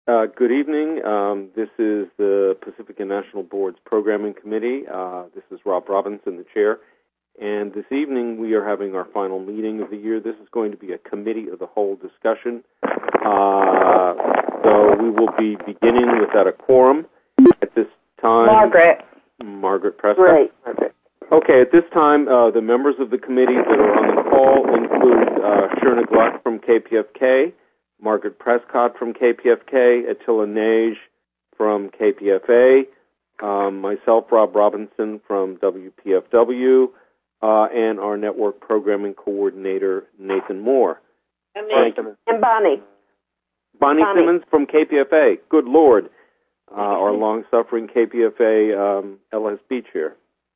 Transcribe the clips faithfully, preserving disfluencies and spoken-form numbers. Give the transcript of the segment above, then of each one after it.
Uh, good evening. Um, this is the Pacific and National Board's Programming Committee. Uh, this is Rob Robinson, the chair. And this evening we are having our final meeting of the year. This is going to be a committee of the whole discussion. Uh, so we will be beginning without a quorum at this time. Margaret. Margaret Prescott. Right. Margaret. Okay, at this time, uh, the members of the committee that are on the call include uh, Shirna Gluck from K P F K, Margaret Prescott from K P F K, Attila Nage from K P F A, um, myself, Rob Robinson from W P F W, uh, and our network programming coordinator, Nathan Moore. And, and Bonnie. Bonnie. Bonnie Simmons from K P F A. Good Lord. Uh, our long-suffering K P F A um, L S B chair.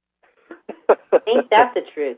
Ain't that the truth?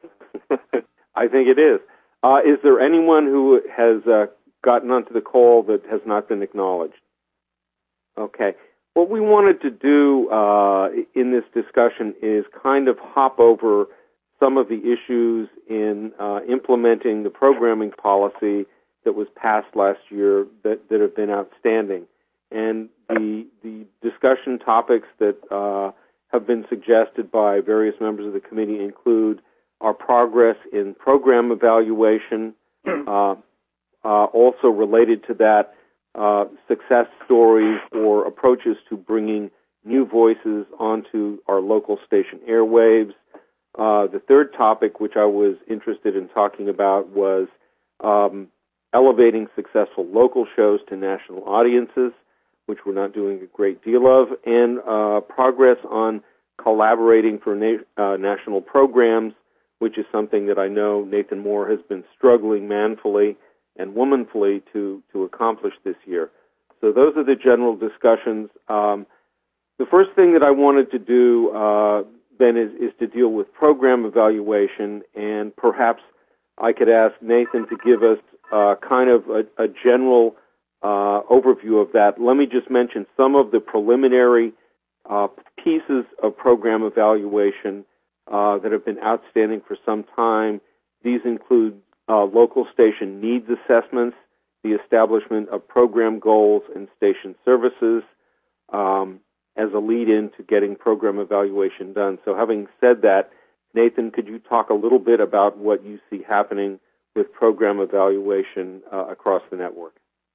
I think it is. Uh, is there anyone who has uh, gotten onto the call that has not been acknowledged? Okay. What we wanted to do uh, in this discussion is kind of hop over some of the issues in uh, implementing the programming policy that was passed last year that, that have been outstanding. And the, the discussion topics that uh, have been suggested by various members of the committee include our progress in program evaluation, uh, uh, also related to that, uh, success stories or approaches to bringing new voices onto our local station airwaves. Uh, the third topic, which I was interested in talking about, was um, elevating successful local shows to national audiences, which we're not doing a great deal of, and uh, progress on collaborating for na- uh, national programs, which is something that I know Nathan Moore has been struggling manfully and womanfully to, to accomplish this year. So those are the general discussions. Um, the first thing that I wanted to do, uh, Ben, is, is to deal with program evaluation, and perhaps I could ask Nathan to give us uh, kind of a, a general Uh, overview of that. Let me just mention some of the preliminary uh, pieces of program evaluation uh, that have been outstanding for some time. These include uh, local station needs assessments, the establishment of program goals and station services um, as a lead-in to getting program evaluation done. So having said that, Nathan, could you talk a little bit about what you see happening with program evaluation uh, across the network?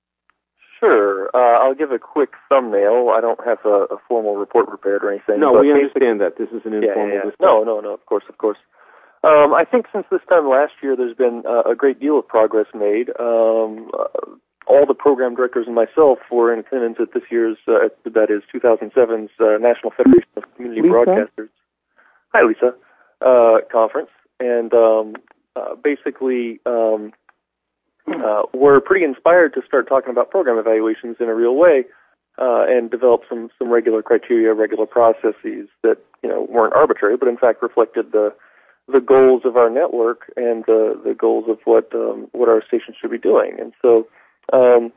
Sure. Uh, I'll give a quick thumbnail. I don't have a, a formal report prepared or anything. No, we understand that. This is an informal yeah, yeah, yeah. discussion. No, no, no, of course, of course. Um, I think since this time last year, there's been uh, a great deal of progress made. Um, uh, all the program directors and myself were in attendance at this year's, uh, that is two thousand seven's uh, National Federation of Community Lisa? Broadcasters. Hi, Lisa. Uh, conference. And um, uh, basically... Um, Uh, we're pretty inspired to start talking about program evaluations in a real way uh, and develop some, some regular criteria, regular processes that, you know, weren't arbitrary, but in fact reflected the the goals of our network and the, the goals of what um, what our station should be doing. And so um,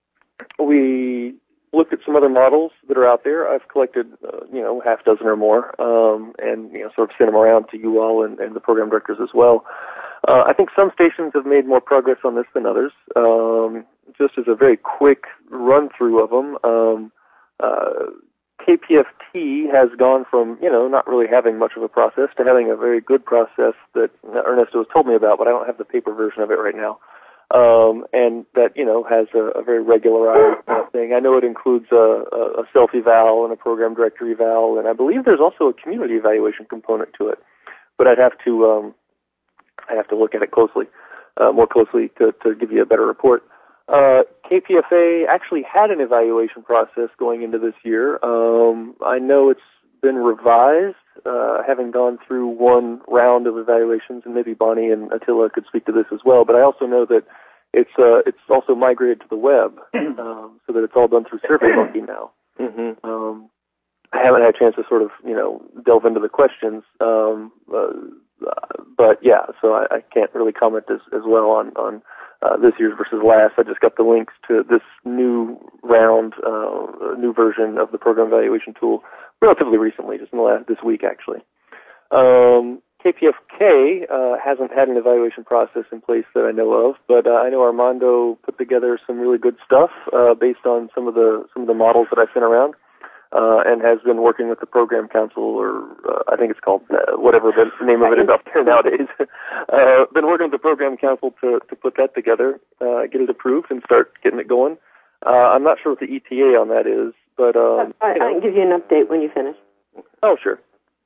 we looked at some other models that are out there. I've collected, uh, you know, half dozen or more um, and, you know, sort of sent them around to you all and, and the program directors as well. Uh, I think some stations have made more progress on this than others. Um, just as a very quick run-through of them, um, uh, K P F T has gone from, you know, not really having much of a process to having a very good process that Ernesto has told me about, but I don't have the paper version of it right now. Um, and that, you know, has a, a very regularized uh, thing. I know it includes a, a self-eval and a program director eval, and I believe there's also a community evaluation component to it. But I'd have to... Um, I have to look at it closely, uh, more closely to, to give you a better report. Uh, K P F A actually had an evaluation process going into this year. Um, I know it's been revised, uh, having gone through one round of evaluations, and maybe Bonnie and Attila could speak to this as well, but I also know that it's uh, it's also migrated to the web, um, so that it's all done through SurveyMonkey now. Mm-hmm. Um, I haven't had a chance to sort of, you know, delve into the questions, um, uh, but yeah, so I, I can't really comment as, as well on, on uh, this year's versus last. I just got the links to this new round, uh, new version of the program evaluation tool relatively recently, just in the last, this week actually. Um, K P F K uh, hasn't had an evaluation process in place that I know of, but uh, I know Armando put together some really good stuff uh, based on some of the some of the models that I sent around, uh, and has been working with the program council, or uh, I think it's called uh, whatever the name of it is up there nowadays. uh, been working with the program council to to put that together, uh, get it approved, and start getting it going. Uh, I'm not sure what the E T A on that is, but um, I, I can give you an update when you finish. Oh, sure.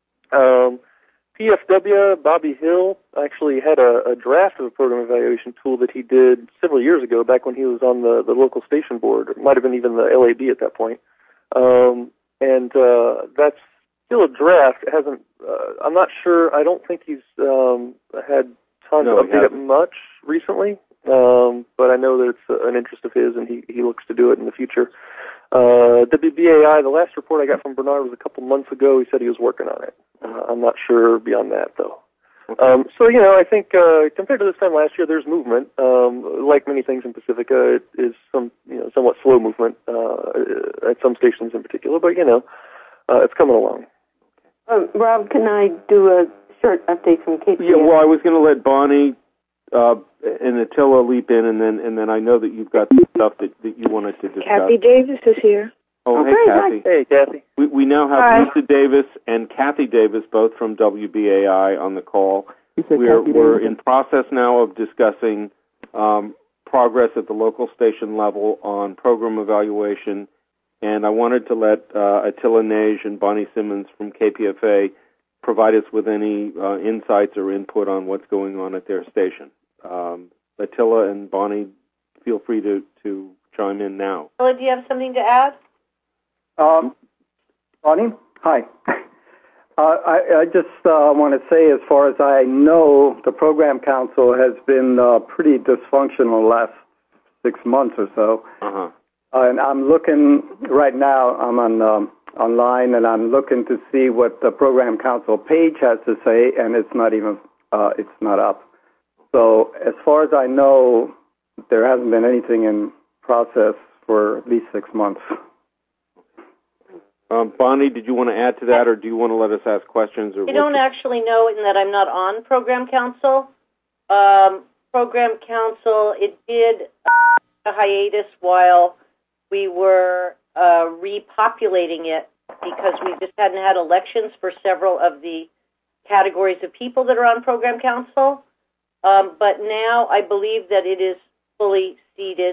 Um, P F W, Bobby Hill, actually had a, a draft of a program evaluation tool that he did several years ago, back when he was on the, the local station board. It might have been even the L A B at that point. Um, and uh, that's still a draft. It hasn't. Uh, I'm not sure. I don't think he's um, had time No, to update it much recently. Um, but I know that it's an interest of his, and he, he looks to do it in the future. Uh, W B A I, the last report I got from Bernard was a couple months ago. He said he was working on it. Uh, I'm not sure beyond that, though. Okay. Um, so, you know, I think uh, compared to this time last year, there's movement. Um, like many things in Pacifica, it is some, you know, somewhat slow movement uh, at some stations in particular, but, you know, uh, it's coming along. Um, Rob, can I do a short update from K P F? Yeah, well, I was going to let Bonnie uh, and Attila leap in, and then and then I know that you've got some stuff that, that you wanted to discuss. Kathy Davis is here. Oh, hey, Okay, Kathy. Hey, Kathy. We, we now have Hi. Lisa Davis and Kathy Davis, both from W B A I, on the call. You said We're, Kathy we're Davis? in process now of discussing um, progress at the local station level on program evaluation, and I wanted to let uh, Attila Nage and Bonnie Simmons from K P F A provide us with any uh, insights or input on what's going on at their station. Um, Attila and Bonnie, feel free to, to chime in now. Attila, do you have something to add? Um, Bonnie, hi. Uh, I, I just uh, want to say, as far as I know, the program council has been uh, pretty dysfunctional the last six months or so. Uh-huh. Uh, and I'm looking right now. I'm on um, online, and I'm looking to see what the program council page has to say, and it's not even uh, it's not up. So, as far as I know, there hasn't been anything in process for at least six months. Um, Bonnie, did you want to add to that, or do you want to let us ask questions? Or I don't actually know in that I'm not on Program Council. Um, Program Council, it did uh, a hiatus while we were uh, repopulating it because we just hadn't had elections for several of the categories of people that are on Program Council. Um, but now I believe that it is fully seated.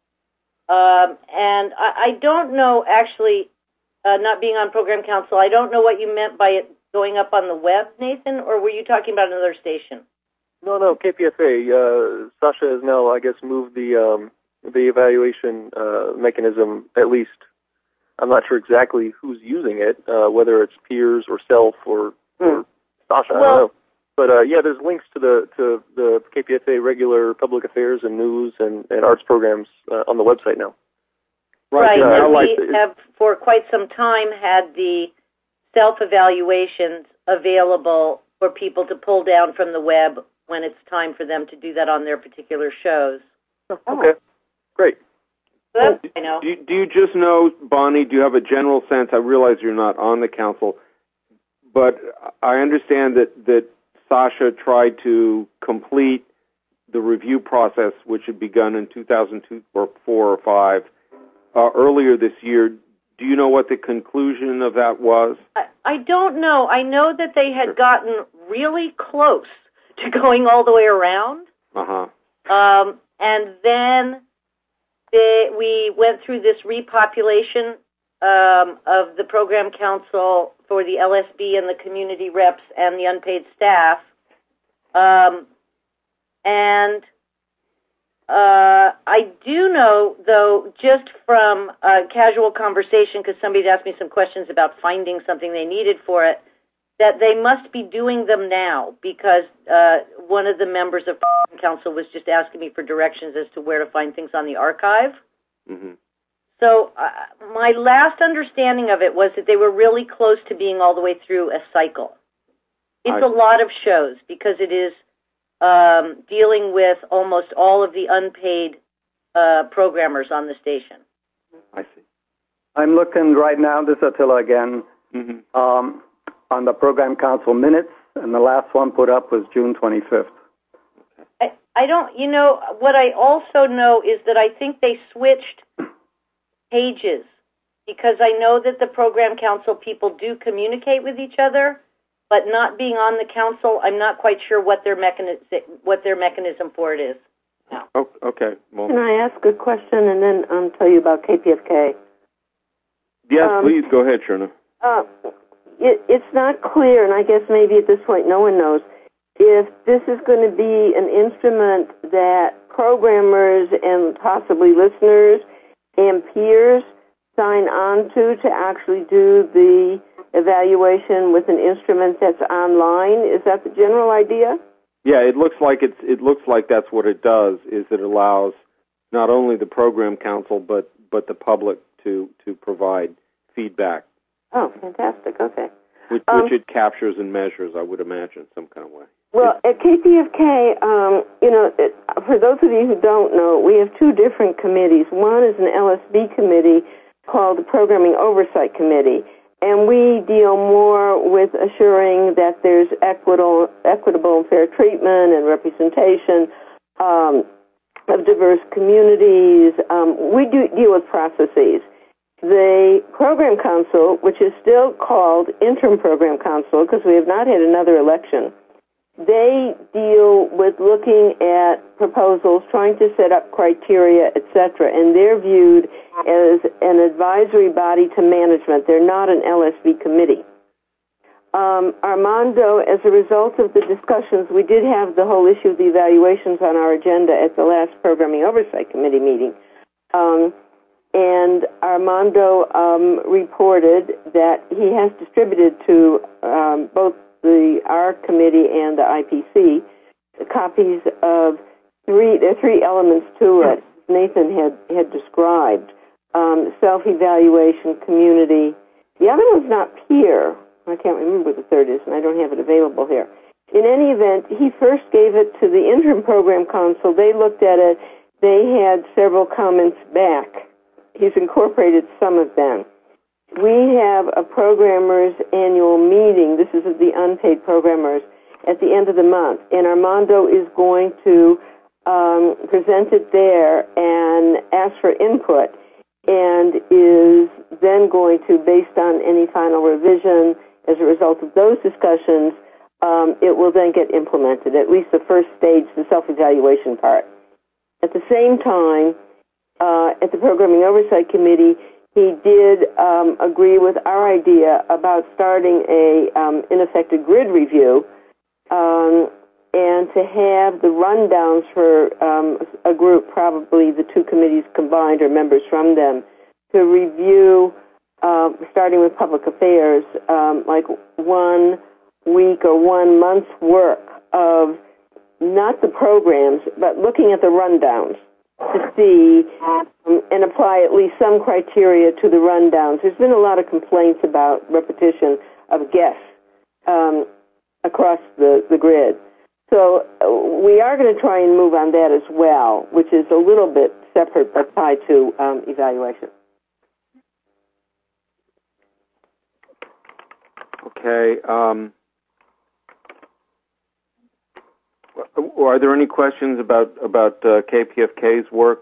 Um, and I, I don't know, actually, uh, not being on Program Council, I don't know what you meant by it going up on the web, Nathan, or were you talking about another station? No, no, K P F A. Uh, Sasha has now, I guess, moved the um, the evaluation uh, mechanism, at least. I'm not sure exactly who's using it, uh, whether it's peers or self or, or Sasha, I Well, don't know. But, uh, yeah, there's links to the to the K P F A regular public affairs and news and, and arts programs uh, on the website now. Right, Yeah, I and like we the- have for quite some time had the self-evaluations available for people to pull down from the web when it's time for them to do that on their particular shows. Okay, great. So that's, I know. Do you, do you just know, Bonnie, do you have a general sense? I realize you're not on the council, but I understand that, that Sasha tried to complete the review process, which had begun in two thousand two or four or five, uh, earlier this year. Do you know what the conclusion of that was? I, I don't know. I know that they had Sure. gotten really close to going all the way around. Uh-huh. Um, and then they, we went through this repopulation um, of the program council for the L S B and the community reps and the unpaid staff. Um, and uh, I do know, though, just from a casual conversation, because somebody asked me some questions about finding something they needed for it, that they must be doing them now because uh, one of the members of council was just asking me for directions as to where to find things on the archive. Mm-hmm. So uh, my last understanding of it was that they were really close to being all the way through a cycle. It's I- a lot of shows because it is um, dealing with almost all of the unpaid uh, programmers on the station. I see. I'm looking right now, this is Attila again, Mm-hmm. um, on the program council minutes, and the last one put up was June twenty-fifth. I, I don't, you know, what I also know is that I think they switched pages, because I know that the program council people do communicate with each other, but not being on the council, I'm not quite sure what their mechanism, what their mechanism for it is. No. Oh, okay. Well, Can I ask a question and then um, tell you about K P F K? yes, um, please, go ahead, Sherna. Uh, it, it's not clear, and I guess maybe at this point no one knows, if this is going to be an instrument that programmers and possibly listeners and peers sign on to to actually do the evaluation with an instrument that's online. Is that the general idea? Yeah, it looks like it's. It looks like that's what it does. Is it allows not only the program council but but the public to to provide feedback. Oh, fantastic. Okay. Which, um, which it captures and measures, I would imagine, some kind of way. Well, at K P F K, um, you know, it, for those of you who don't know, we have two different committees. One is an L S B committee called the Programming Oversight Committee, and we deal more with assuring that there's equitable, equitable and fair treatment and representation um, of diverse communities. Um, we do deal with processes. The Program Council, which is still called Interim Program Council because we have not had another election, they deal with looking at proposals, trying to set up criteria, et cetera, and they're viewed as an advisory body to management. They're not an L S B committee. Um, Armando, as a result of the discussions, we did have the whole issue of the evaluations on our agenda at the last Programming Oversight Committee meeting. Um, and Armando um, reported that he has distributed to um, both the our committee and the I P C copies of three. There are three elements to it. Nathan had had described um, self-evaluation, community. The other one's not peer. I can't remember what the third is, and I don't have it available here. In any event, he first gave it to the Interim Program Council. They looked at it. They had several comments back. He's incorporated some of them. We have a programmers' annual meeting. This is of the unpaid programmers at the end of the month, and Armando is going to um, present it there and ask for input, and is then going to, based on any final revision as a result of those discussions, um, it will then get implemented, at least the first stage, the self-evaluation part. At the same time, uh, at the Programming Oversight Committee, he did um, agree with our idea about starting a um, ineffective grid review um, and to have the rundowns for um, a group, probably the two committees combined or members from them, to review, uh, starting with public affairs, um, like one week or one month's work of not the programs, but looking at the rundowns to see um, and apply at least some criteria to the rundowns. There's been a lot of complaints about repetition of guests um, across the, the grid. So uh, we are going to try and move on that as well, which is a little bit separate but tied to um, evaluation. Okay. Um, are there any questions about about uh, K P F K's work?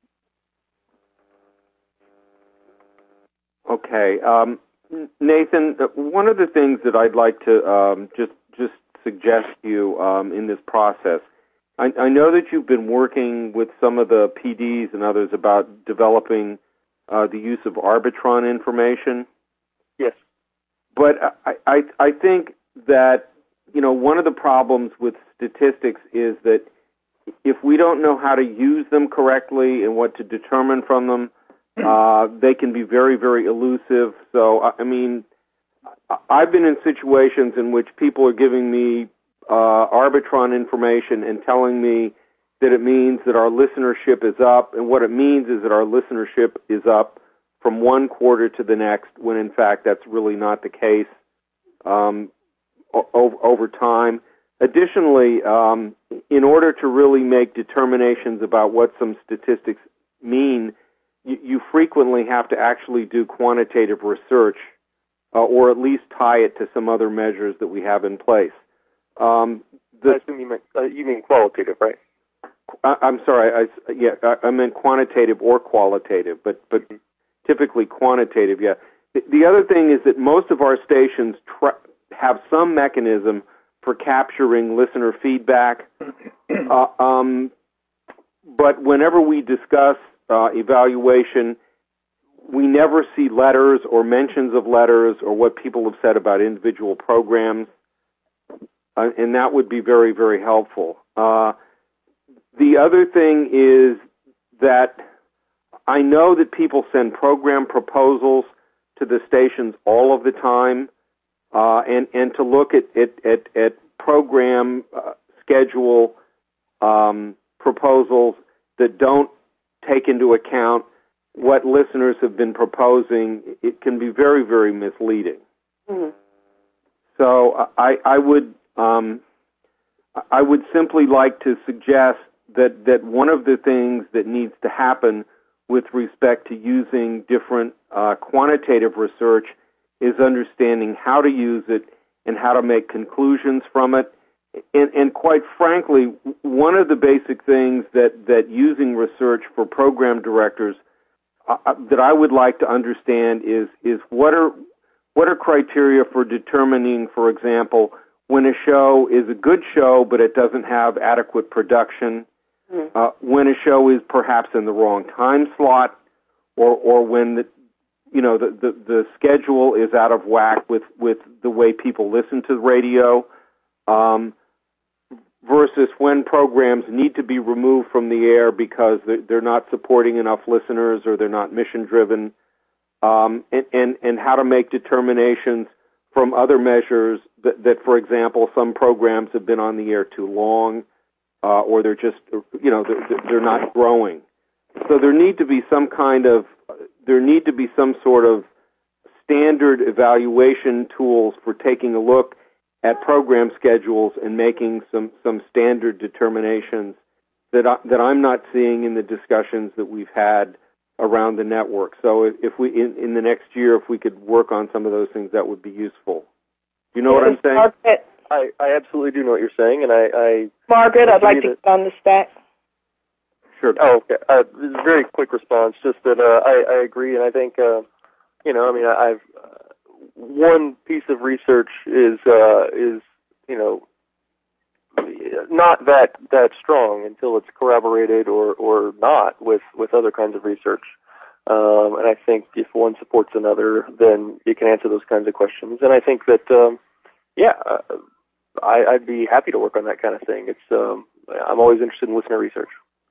Okay. Um, Nathan, one of the things that I'd like to um, just just suggest to you um, in this process, I, I know that you've been working with some of the P Ds and others about developing uh, the use of Arbitron information. Yes. But I, I, I think that, you know, one of the problems with statistics is that if we don't know how to use them correctly and what to determine from them, uh, they can be very, very elusive. So, I mean, I've been in situations in which people are giving me uh, Arbitron information and telling me that it means that our listenership is up, and what it means is that our listenership is up from one quarter to the next, when in fact that's really not the case um, o- over time. Additionally, um, in order to really make determinations about what some statistics mean, you, you frequently have to actually do quantitative research, uh, or at least tie it to some other measures that we have in place. Um, the, I assume you mean, uh, you mean qualitative, right? I, I'm sorry. I, yeah, I, I meant quantitative or qualitative, but but mm-hmm. typically quantitative. Yeah. The, the other thing is that most of our stations tra- have some mechanism for capturing listener feedback, uh, um, but whenever we discuss uh, evaluation, we never see letters or mentions of letters or what people have said about individual programs, uh, and that would be very, very helpful. Uh, the other thing is that I know that people send program proposals to the stations all of the time, uh, and, and to look at, at, at, at program uh, schedule um, proposals that don't take into account what listeners have been proposing, it can be very, very misleading. Mm-hmm. So I, I would um, I would simply like to suggest that, that one of the things that needs to happen with respect to using different uh, quantitative research is understanding how to use it and how to make conclusions from it. And, and quite frankly, one of the basic things that, that using research for program directors uh, that I would like to understand is is what are what are criteria for determining, for example, when a show is a good show but it doesn't have adequate production, mm-hmm. uh, when a show is perhaps in the wrong time slot, or or when the you know the, the, the schedule is out of whack with, with the way people listen to the radio, um, versus when programs need to be removed from the air because they're not supporting enough listeners or they're not mission-driven, um, and, and, and how to make determinations from other measures that, that, for example, some programs have been on the air too long, uh, or they're just, you know, they're, they're not growing. So there need to be some kind of, there need to be some sort of standard evaluation tools for taking a look at program schedules and making some, some standard determinations that I, that I'm not seeing in the discussions that we've had around the network. So if, if we in, in the next year, if we could work on some of those things, that would be useful. Do you know what I'm saying? Margaret. I, I absolutely do know what you're saying, and I, I Margaret, I'd like to get on the stack. Sure. Oh, okay. Uh, this is a very quick response. Just that uh, I, I agree, and I think uh, you know, I mean, I, I've. Uh, One piece of research is uh, is you know not that that strong until it's corroborated or, or not with, with other kinds of research. Um, and I think if one supports another, then you can answer those kinds of questions. And I think that um, yeah, uh, I, I'd be happy to work on that kind of thing. It's um, I'm always interested in listener research.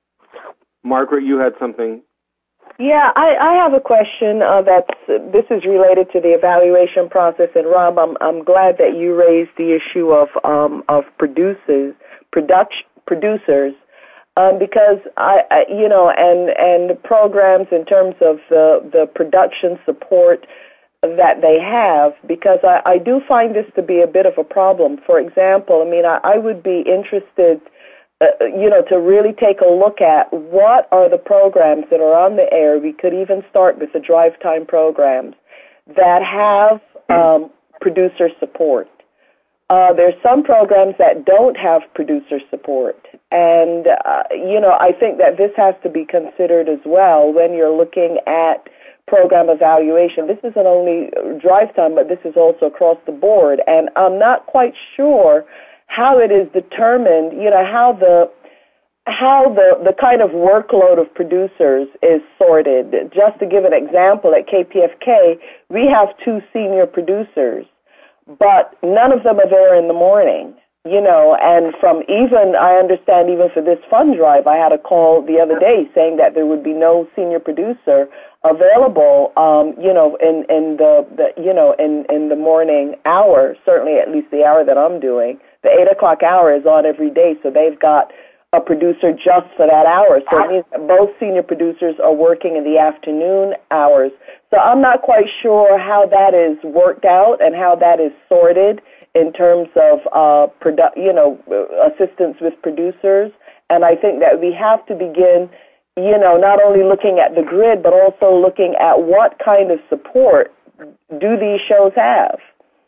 Margaret, you had something. Yeah, I, I have a question uh, that's, this is related to the evaluation process, and Rob, I'm, I'm glad that you raised the issue of um, of producers, production, producers, um, because I, I, you know, and and programs in terms of the the production support that they have, because I, I do find this to be a bit of a problem. For example, I mean, I, I would be interested. Uh, you know, to really take a look at what are the programs that are on the air. We could even start with the drive time programs that have um, producer support. Uh, there's some programs that don't have producer support. And, uh, you know, I think that this has to be considered as well when you're looking at program evaluation. This isn't only drive time, but this is also across the board. And I'm not quite sure how it is determined, you know, how the how the, the kind of workload of producers is sorted. Just to give an example, at K P F K, we have two senior producers, but none of them are there in the morning, you know, and from even, I understand even for this fund drive, I had a call the other day saying that there would be no senior producer available, um, you know, in, in the, the, you know, in, in the morning hour, certainly at least the hour that I'm doing. The eight o'clock hour is on every day, so they've got a producer just for that hour. So it means that both senior producers are working in the afternoon hours. So I'm not quite sure how that is worked out and how that is sorted in terms of, uh, produ- you know, assistance with producers. And I think that we have to begin, you know, not only looking at the grid, but also looking at what kind of support do these shows have.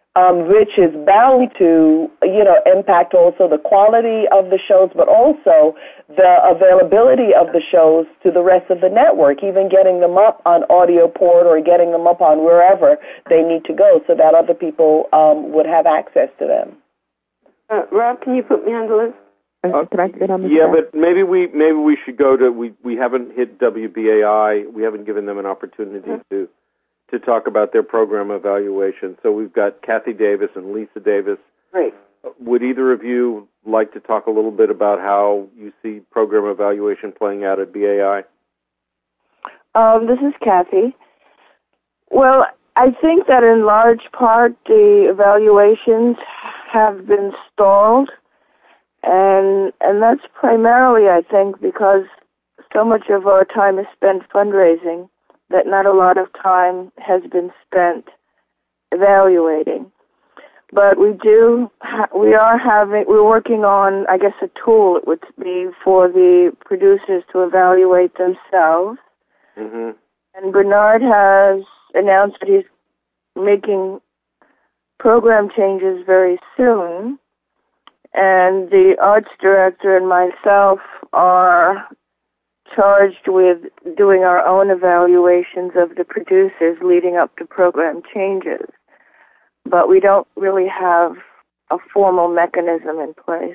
um, which is bound to, you know, impact also the quality of the shows, but also the availability of the shows to the rest of the network, even getting them up on AudioPort or getting them up on wherever they need to go so that other people um, would have access to them. Uh, Rob, can you put me on the list? Uh, can I get on the yeah, track? but maybe we maybe we should go to we we haven't hit W B A I. We haven't given them an opportunity mm-hmm. to to talk about their program evaluation. So we've got Kathy Davis and Lisa Davis. Great. Would either of you like to talk a little bit about how you see program evaluation playing out at B A I? Um, this is Kathy. Well, I think that in large part the evaluations have been stalled. And and that's primarily, I think, because so much of our time is spent fundraising that not a lot of time has been spent evaluating. But we do, ha- we are having, we're working on, I guess, a tool it would be for the producers to evaluate themselves. Mm-hmm. And Bernard has announced that he's making program changes very soon. And the arts director and myself are charged with doing our own evaluations of the producers leading up to program changes. But we don't really have a formal mechanism in place.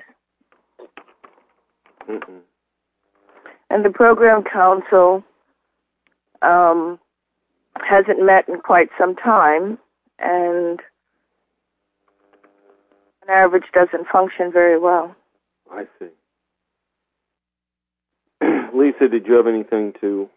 Mm-hmm. And the program council um, hasn't met in quite some time, and an average doesn't function very well. I see. Lisa, did you have anything to...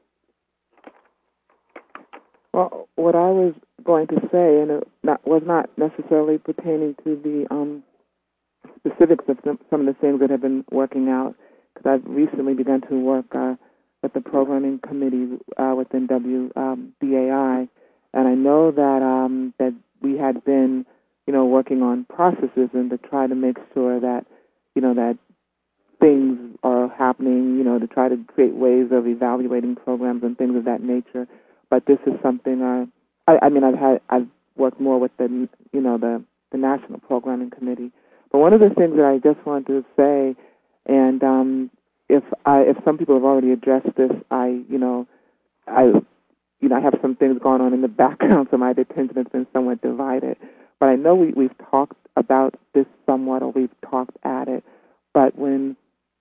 Well, what I was going to say, and it not, was not necessarily pertaining to the um, specifics of some, some of the things that have been working out, because I've recently begun to work uh, with the programming committee uh, within W B A I, and I know that um, that we had been, you know, working on processes and to try to make sure that, you know, that things are happening, you know, to try to create ways of evaluating programs and things of that nature. But this is something I, I, I mean, I've had, I've worked more with the, you know, the, the National Programming Committee. But one of the things that I just wanted to say, and um, if I, if some people have already addressed this, I, you know, I, you know, I have some things going on in the background, so my attention has been somewhat divided. But I know we, we've talked about this somewhat, or we've talked at it. But when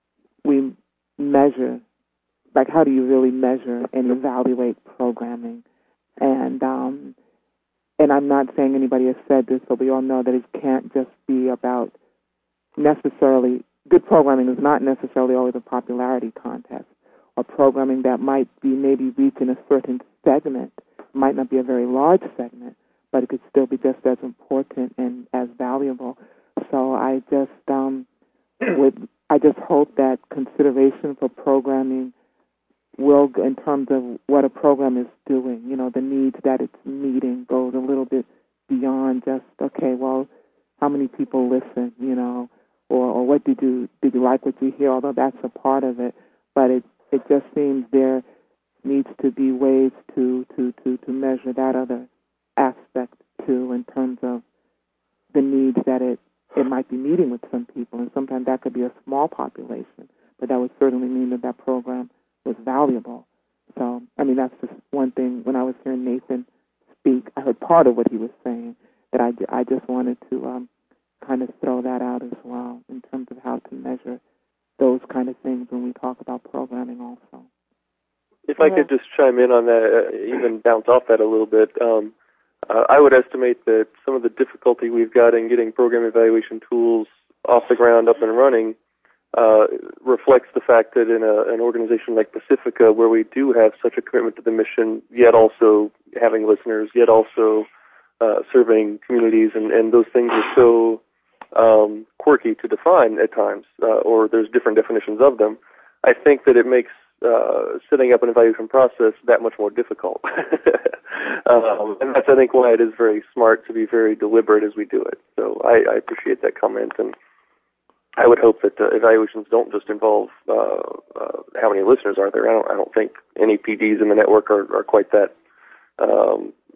we measure, like, how do you really measure and evaluate programming? And um, and I'm not saying anybody has said this, but we all know that it can't just be about necessarily, good programming is not necessarily always a popularity contest, or programming that might be maybe reaching a certain segment, might not be a very large segment, but it could still be just as important and as valuable. So I just um, would, I just hope that consideration for programming will, in terms of what a program is doing, you know, the needs that it's meeting, goes a little bit beyond just, okay, well, how many people listen, you know, or, or what did you did you like what you hear? Although that's a part of it, but it it just seems there needs to be ways to to to to measure that other aspect too, in terms of the needs that it it might be meeting with some people, and sometimes that could be a small population, but that would certainly mean that that program was valuable. So, I mean, that's just one thing. When I was hearing Nathan speak, I heard part of what he was saying, that I, I just wanted to um, kind of throw that out as well in terms of how to measure those kind of things when we talk about programming also. If I could just chime in on that, uh, even bounce off that a little bit, um, uh, I would estimate that some of the difficulty we've got in getting program evaluation tools off the ground, up and running, uh, reflects the fact that in a, an organization like Pacifica, where we do have such a commitment to the mission, yet also having listeners, yet also uh, serving communities, and, and those things are so um, quirky to define at times, uh, or there's different definitions of them, I think that it makes uh, setting up an evaluation process that much more difficult. um, and that's, I think, why it is very smart to be very deliberate as we do it. So I, I appreciate that comment, and I would hope that uh, evaluations don't just involve uh, uh, how many listeners are there. I don't, I don't think any P Ds in the network are, are quite that um,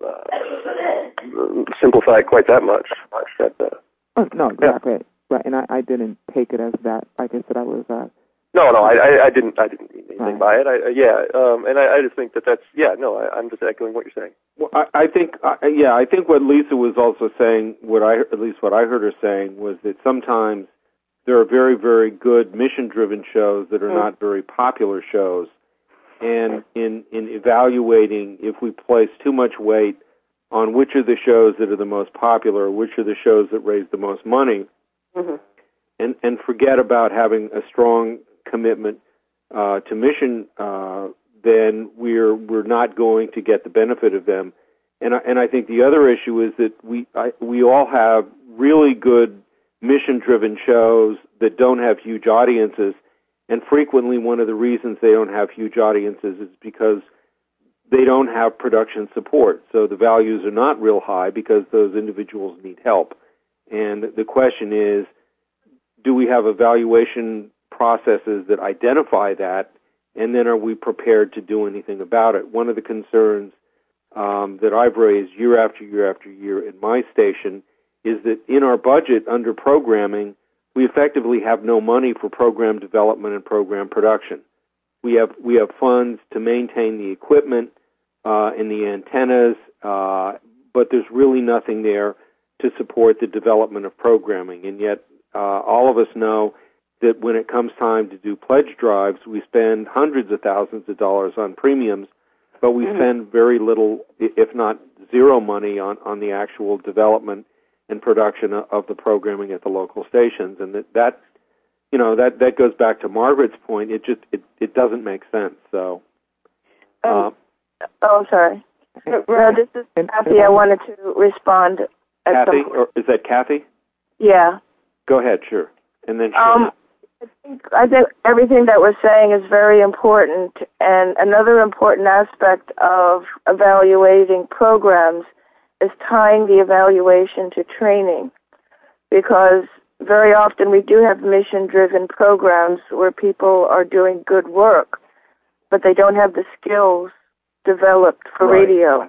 uh, simplify it quite that much. But, uh, oh, no, exactly. Yeah. Right, and I, I didn't take it as that. Like I said, I was... Uh, No, no, I, I, I didn't. I didn't mean anything right. by it. I, yeah, um, and I, I just think that that's yeah. No, I, I'm just echoing what you're saying. Well, I, I think uh, yeah, I think what Lisa was also saying, what I at least what I heard her saying was that sometimes there are very, very good mission-driven shows that are mm. not very popular shows, and in in evaluating if we place too much weight on which are the shows that are the most popular, which are the shows that raise the most money, mm-hmm. and and forget about having a strong commitment uh, to mission, uh, then we're we're not going to get the benefit of them. And I, and I think the other issue is that we I, we all have really good mission-driven shows that don't have huge audiences, and frequently one of the reasons they don't have huge audiences is because they don't have production support. So the values are not real high because those individuals need help. And the question is, do we have evaluation processes that identify that, and then are we prepared to do anything about it? One of the concerns um, that I've raised year after year after year in my station is that in our budget under programming, we effectively have no money for program development and program production. We have we have funds to maintain the equipment uh, and the antennas, uh, but there's really nothing there to support the development of programming. And yet, uh, all of us know that when it comes time to do pledge drives, we spend hundreds of thousands of dollars on premiums, but we mm-hmm. spend very little, if not zero money, on, on the actual development and production of the programming at the local stations. And that, that you know, that, that goes back to Margaret's point. It just, it, it doesn't make sense. So, um, uh, oh, sorry. No, this is Kathy. I wanted to respond. At Kathy, or is that Kathy? Yeah. Go ahead, sure. And then sure. Um, I think, I think everything that we're saying is very important, and another important aspect of evaluating programs is tying the evaluation to training, because very often we do have mission-driven programs where people are doing good work, but they don't have the skills developed for right. radio.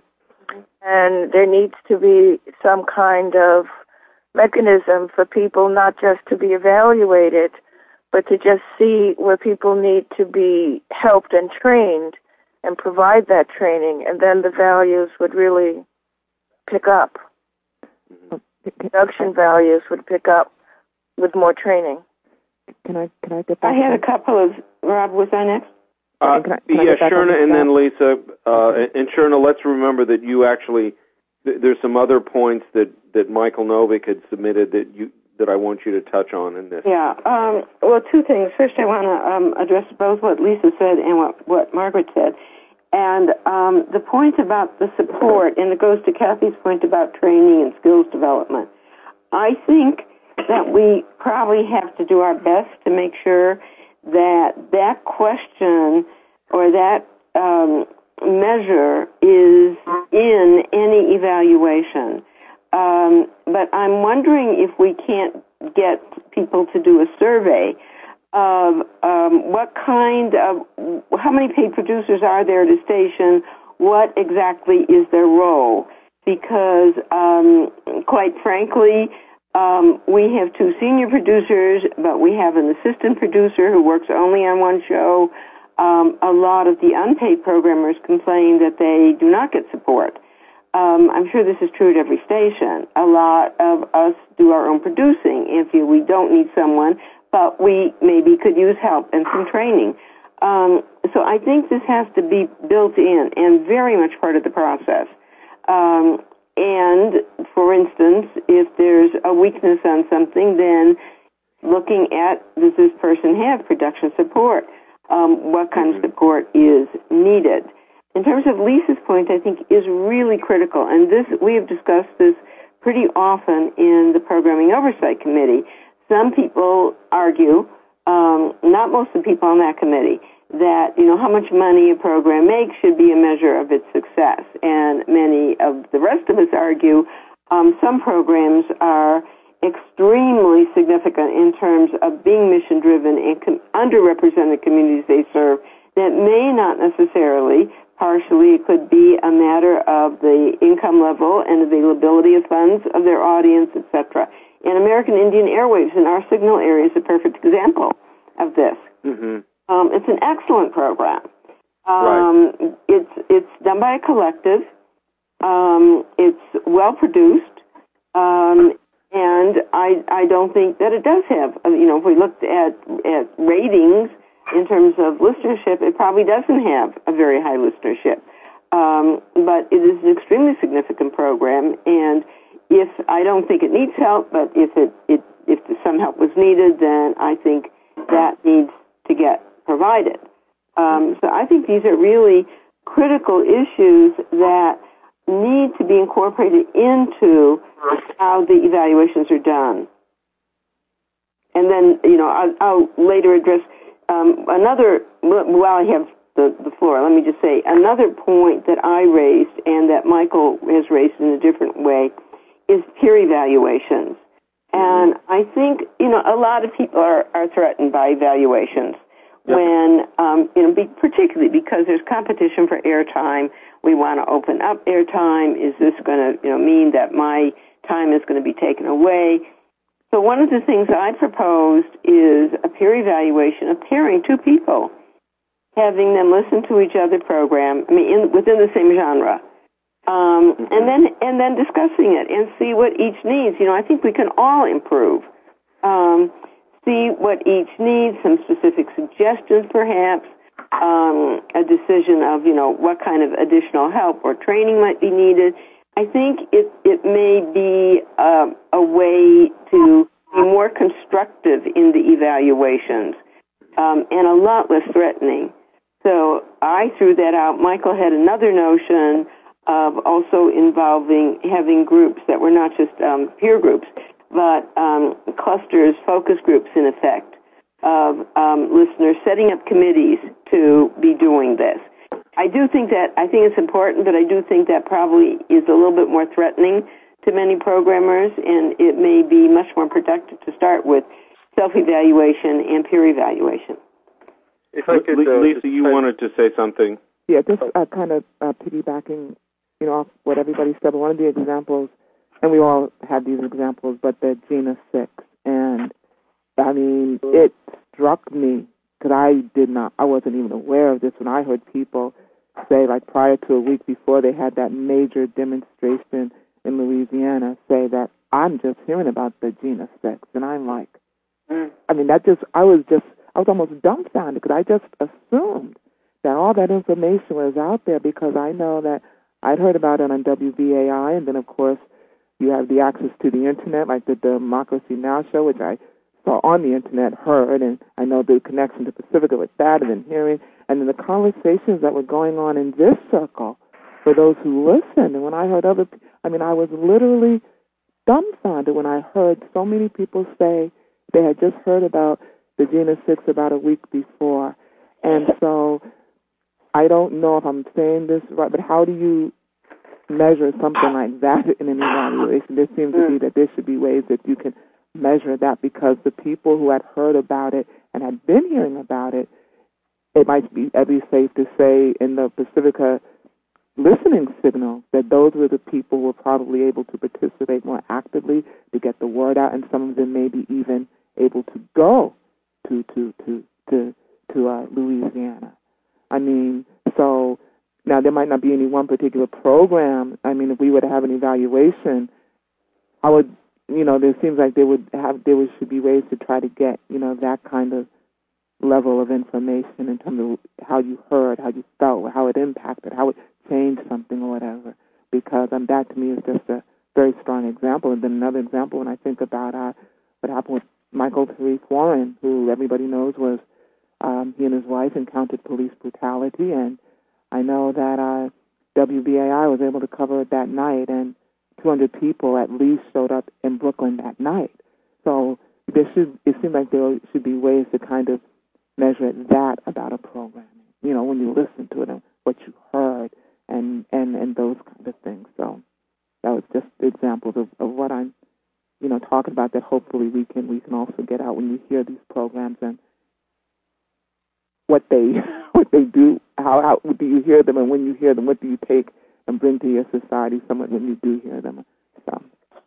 And there needs to be some kind of mechanism for people not just to be evaluated, but to just see where people need to be helped and trained and provide that training, and then the values would really pick up. Production values would pick up with more training. Can I can I get back? I had a couple of, Rob, was I next? Uh, can I, can yeah, I Sherna and then Lisa. Uh, and Sherna, let's remember that you actually, th- there's some other points that, that Michael Novick had submitted that you that I want you to touch on in this. Yeah, um, well, two things. First, I want to um, address both what Lisa said and what, what Margaret said. And um, the point about the support, and it goes to Kathy's point about training and skills development. I think that we probably have to do our best to make sure that that question or that um, measure is in any evaluation. Um, but I'm wondering if we can't get people to do a survey of um, what kind of, how many paid producers are there at a station, what exactly is their role? Because, um, quite frankly, um, we have two senior producers, but we have an assistant producer who works only on one show. Um, a lot of the unpaid programmers complain that they do not get support. Um, I'm sure this is true at every station. A lot of us do our own producing. If you, we don't need someone, but we maybe could use help and some training. Um, so I think this has to be built in and very much part of the process. Um, and, for instance, if there's a weakness on something, then looking at, does this person have production support? Um, what kind of support is needed? In terms of Lisa's point, I think is really critical, and this we have discussed this pretty often in the Programming Oversight Committee. Some people argue, um, not most of the people on that committee, that you know how much money a program makes should be a measure of its success, and many of the rest of us argue um, some programs are extremely significant in terms of being mission-driven and com- underrepresented communities they serve that may not necessarily Partially, it could be a matter of the income level and availability of funds of their audience, et cetera. And American Indian Airwaves in our signal area is a perfect example of this. Mm-hmm. Um, it's an excellent program. Um, right. It's it's done by a collective. Um, it's well produced, um, and I I don't think that it does have. You know, if we looked at at ratings in terms of listenership, it probably doesn't have a very high listenership. Um, but it is an extremely significant program, and if I don't think it needs help, but if it, it if some help was needed, then I think that needs to get provided. Um, so I think these are really critical issues that need to be incorporated into how the evaluations are done. And then, you know, I'll, I'll later address um, another, while I have the, the floor, let me just say, another point that I raised and that Michael has raised in a different way is peer evaluations. And I think, you know, a lot of people are, are threatened by evaluations. Yep. When, um, you know, be, particularly because there's competition for airtime, we want to open up airtime. Is this going to, you know, mean that my time is going to be taken away? So one of the things I proposed is a peer evaluation of pairing two people, having them listen to each other program, I mean, in, within the same genre, um, mm-hmm. and then and then discussing it and see what each needs. You know, I think we can all improve. Um, see what each needs, some specific suggestions perhaps, um, a decision of, you know, what kind of additional help or training might be needed. I think it, it may be uh, a way to be more constructive in the evaluations um, and a lot less threatening. So I threw that out. Michael had another notion of also involving having groups that were not just um, peer groups, but um, clusters, focus groups, in effect, of um, listeners setting up committees to be doing this. I do think that, I think it's important, but I do think that probably is a little bit more threatening to many programmers, and it may be much more productive to start with self-evaluation and peer evaluation. If I could, uh, Lisa, you wanted to say something. Yeah, just uh, kind of uh, piggybacking, you know, off what everybody said. One of the examples, and we all have these examples, but the Gina six, and I mean, it struck me because I did not, I wasn't even aware of this when I heard people say, like prior to a week before they had that major demonstration in Louisiana, say that I'm just hearing about the Gina six, and I'm like, mm. I mean, that just, I was just, I was almost dumbfounded because I just assumed that all that information was out there because I know that I'd heard about it on W V A I, and then, of course, you have the access to the Internet, like the Democracy Now! Show, which I saw on the Internet, heard, and I know the connection to Pacifica with that, and then hearing, and then the conversations that were going on in this circle for those who listened. And when I heard other, I mean, I was literally dumbfounded when I heard so many people say they had just heard about the Gina six about a week before. And so I don't know if I'm saying this right, but how do you measure something like that in an evaluation? There seems to be that there should be ways that you can measure that, because the people who had heard about it and had been hearing about it, it might be at least safe to say in the Pacifica listening signal that those were the people who were probably able to participate more actively to get the word out, and some of them maybe even able to go to to to to to uh, Louisiana. I mean, so now there might not be any one particular program. I mean, if we were to have an evaluation, I would, you know, there seems like there would have there would, should be ways to try to get, you know, that kind of level of information in terms of how you heard, how you felt, how it impacted, how it changed something or whatever. Because um, that to me is just a very strong example. And then another example, when I think about uh, what happened with Michael Tariq Warren, who everybody knows was um, he and his wife encountered police brutality, and I know that uh, W B A I was able to cover it that night, and two hundred people at least showed up in Brooklyn that night. So there should, it seems like there should be ways to kind of measure that about a program. You know, when you listen to it and what you heard, and, and, and those kind of things. So that was just examples of, of what I'm, you know, talking about, that hopefully we can we can also get out when you hear these programs and what they what they do. How how do you hear them, and when you hear them, what do you take and bring to your society? Somewhat when you do hear them. So.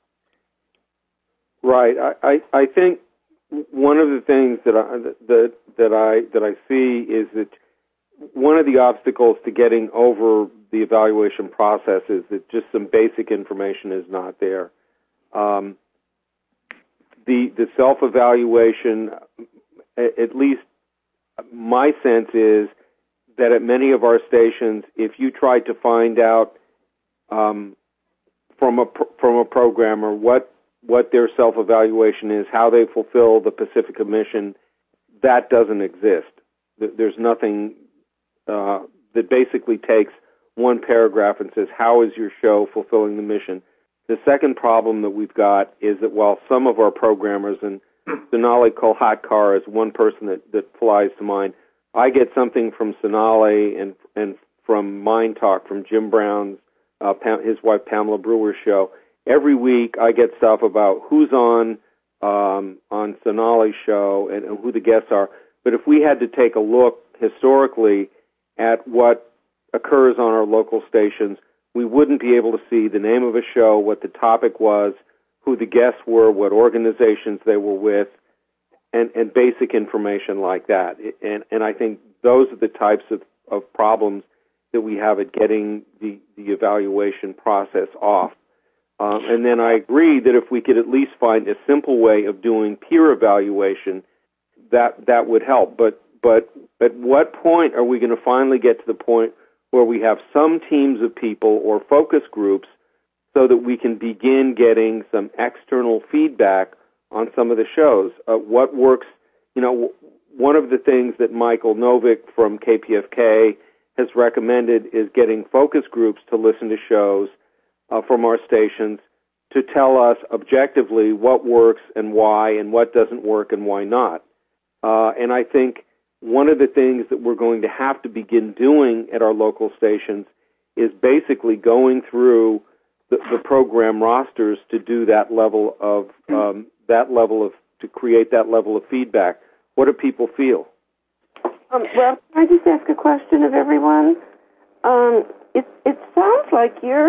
Right. I, I I think one of the things that I that that I that I see is that one of the obstacles to getting over the evaluation process is that just some basic information is not there. Um, the the self-evaluation, at least my sense is that at many of our stations, if you tried to find out um, from a from a programmer what what their self-evaluation is, how they fulfill the Pacifica mission, that doesn't exist. There's nothing uh, that basically takes one paragraph and says, how is your show fulfilling the mission? The second problem that we've got is that while some of our programmers, and Sonali Kolhatkar is one person that, that flies to mind, I get something from Sonali and and from Mind Talk, from Jim Brown's, uh, his wife Pamela Brewer's show. Every week I get stuff about who's on um, on Sonali's show and, and who the guests are. But if we had to take a look historically at what occurs on our local stations, we wouldn't be able to see the name of a show, what the topic was, who the guests were, what organizations they were with, and, and basic information like that. And, and I think those are the types of, of problems that we have at getting the, the evaluation process off. Um, and then I agree that if we could at least find a simple way of doing peer evaluation, that that would help. But but at what point are we going to finally get to the point where we have some teams of people or focus groups so that we can begin getting some external feedback on some of the shows? Uh, what works? You know, one of the things that Michael Novick from K P F K has recommended is getting focus groups to listen to shows Uh, from our stations to tell us objectively what works and why, and what doesn't work and why not. Uh, and I think one of the things that we're going to have to begin doing at our local stations is basically going through the, the program rosters to do that level of um, that level of to create that level of feedback. What do people feel? Um, well, can I just ask a question of everyone? Um, it it sounds like you're.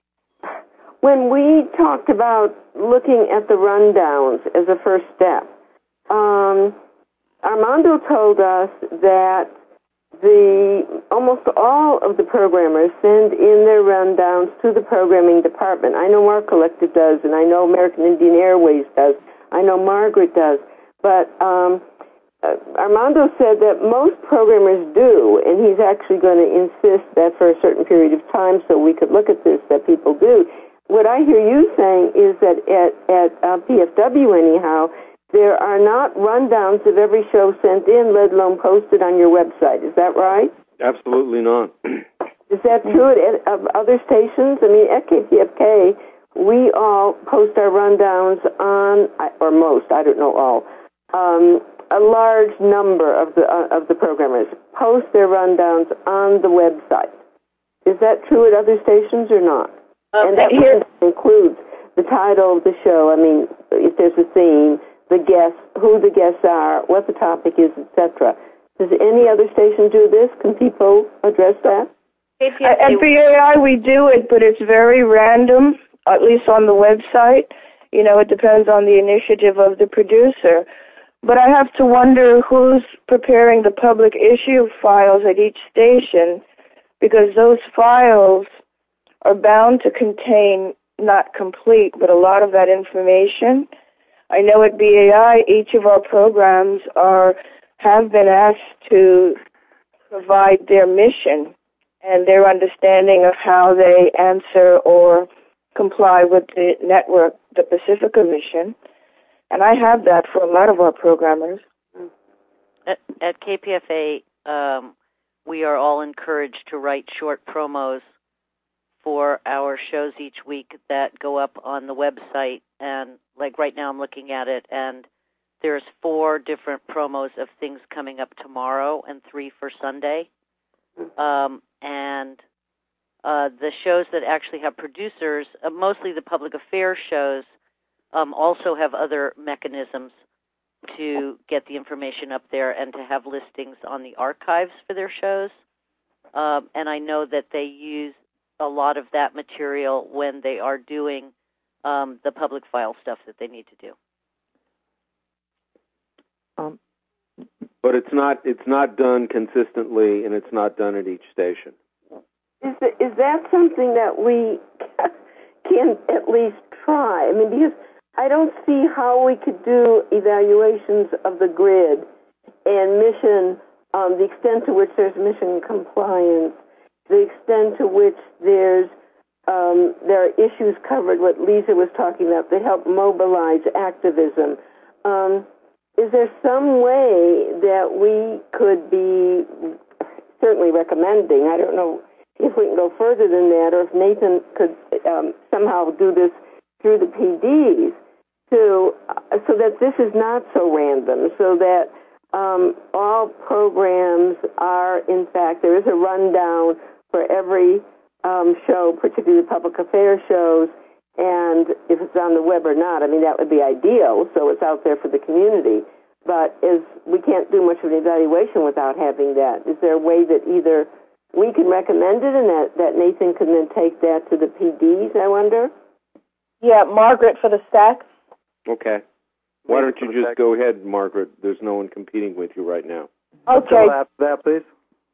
When we talked about looking at the rundowns as a first step, um, Armando told us that the almost all of the programmers send in their rundowns to the programming department. I know our collective does, and I know American Indian Airways does. I know Margaret does. But um, uh, Armando said that most programmers do, and he's actually going to insist that for a certain period of time, so we could look at this, that people do. What I hear you saying is that at, at uh, P F W anyhow, there are not rundowns of every show sent in, let alone posted on your website. Is that right? Absolutely not. Is that true at, at other stations? I mean, at K P F K, we all post our rundowns on, or most, I don't know all, um, a large number of the uh, of the programmers post their rundowns on the website. Is that true at other stations or not? Um, and that here includes the title of the show. I mean, if there's a theme, the guests, who the guests are, what the topic is, et cetera. Does any other station do this? Can people address that? At B A I, we do it, but it's very random, at least on the website. You know, it depends on the initiative of the producer. But I have to wonder who's preparing the public issue files at each station, because those files are bound to contain, not complete, but a lot of that information. I know at B A I, each of our programs are have been asked to provide their mission and their understanding of how they answer or comply with the network, the Pacifica mission. And I have that for a lot of our programmers. At, at K P F A, um, we are all encouraged to write short promos for our shows each week that go up on the website. And like right now I'm looking at it, and there's four different promos of things coming up tomorrow and three for Sunday. Um, and uh, the shows that actually have producers, uh, mostly the public affairs shows, um, also have other mechanisms to get the information up there and to have listings on the archives for their shows. Um, and I know that they use a lot of that material when they are doing um, the public file stuff that they need to do. Um, but it's not it's not done consistently, and it's not done at each station. Is that, is that something that we can at least try? I mean, because I don't see how we could do evaluations of the grid and mission, um, the extent to which there's mission compliance, the extent to which there's um, there are issues covered, what Lisa was talking about, that help mobilize activism. Um, is there some way that we could be certainly recommending, I don't know if we can go further than that, or if Nathan could um, somehow do this through the P Ds, to, uh, so that this is not so random, so that um, all programs are, in fact, there is a rundown for every um, show, particularly the public affairs shows, and if it's on the web or not, I mean, that would be ideal, so it's out there for the community. But as we can't do much of an evaluation without having that, is there a way that either we can recommend it and that, that Nathan can then take that to the P Ds, I wonder? Yeah, Margaret for the stack. Okay. Why don't you just go ahead, Margaret? There's no one competing with you right now. Okay. After that, please.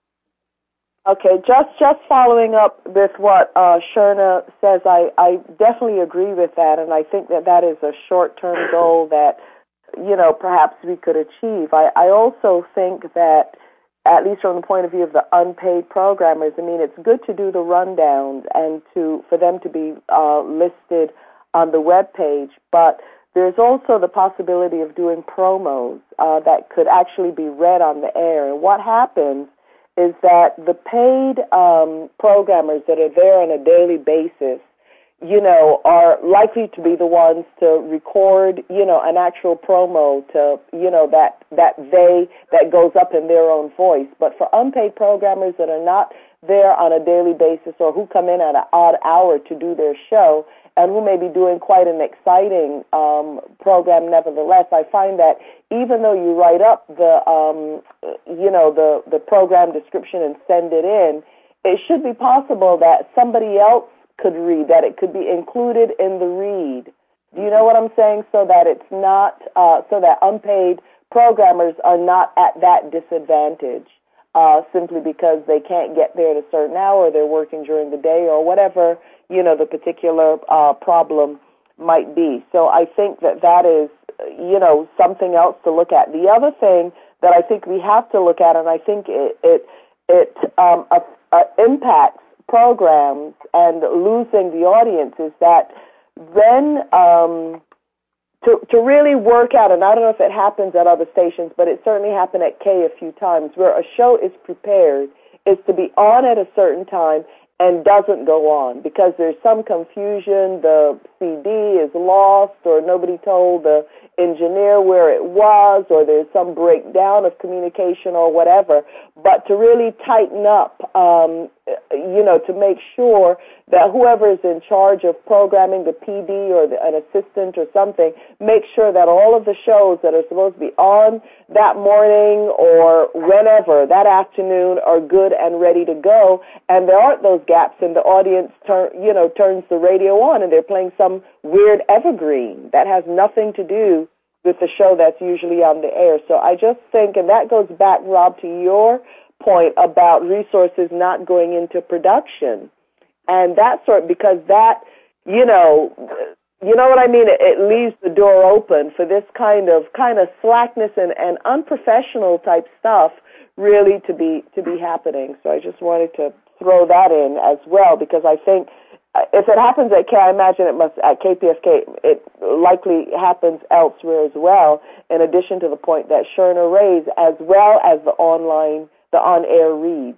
Okay, just just following up with what uh, Sherna says, I, I definitely agree with that, and I think that that is a short-term goal that, you know, perhaps we could achieve. I, I also think that, at least from the point of view of the unpaid programmers, I mean, it's good to do the rundowns and to for them to be uh, listed on the web page, but there's also the possibility of doing promos uh, that could actually be read on the air. And what happens is that the paid um, programmers that are there on a daily basis, you know, are likely to be the ones to record, you know, an actual promo to, you know, that that they, that goes up in their own voice. But for unpaid programmers that are not there on a daily basis or who come in at an odd hour to do their show and who may be doing quite an exciting um, program nevertheless, I find that even though you write up the, um, you know, the, the program description and send it in, it should be possible that somebody else could read, that it could be included in the read. Do you know what I'm saying? So that it's not, uh, so that unpaid programmers are not at that disadvantage uh, simply because they can't get there at a certain hour, or they're working during the day, or whatever, you know, the particular uh, problem might be. So I think that that is, you know, something else to look at. The other thing that I think we have to look at, and I think it it, it um, uh, uh, impacts programs and losing the audience, is that then um, to to really work out, and I don't know if it happens at other stations, but it certainly happened at K a few times, where a show is prepared, is to be on at a certain time and doesn't go on because there's some confusion, the C D is lost, or nobody told the engineer where it was, or there's some breakdown of communication or whatever. But to really tighten up, um, you know, to make sure that whoever is in charge of programming, the P D or the, an assistant or something, make sure that all of the shows that are supposed to be on that morning or whenever, that afternoon, are good and ready to go, and there aren't those gaps and the audience turn, you know, turns the radio on and they're playing some weird evergreen that has nothing to do with the show that's usually on the air. So I just think, and that goes back, Rob, to your point about resources not going into production and that sort, because that, you know, you know what I mean? It, it leaves the door open for this kind of kind of slackness and, and unprofessional type stuff really to be to be happening. So I just wanted to throw that in as well, because I think if it happens at K, I imagine it must at K P F K. It likely happens elsewhere as well. In addition to the point that Sherna raised, as well as the online, the on-air reads.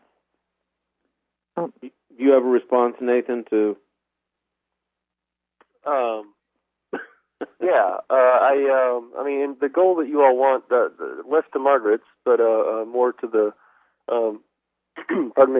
Um, Do you have a response, Nathan? To um, yeah, uh, I um, I mean the goal that you all want, uh, less to Margaret's, but uh, uh, more to the um, pardon me.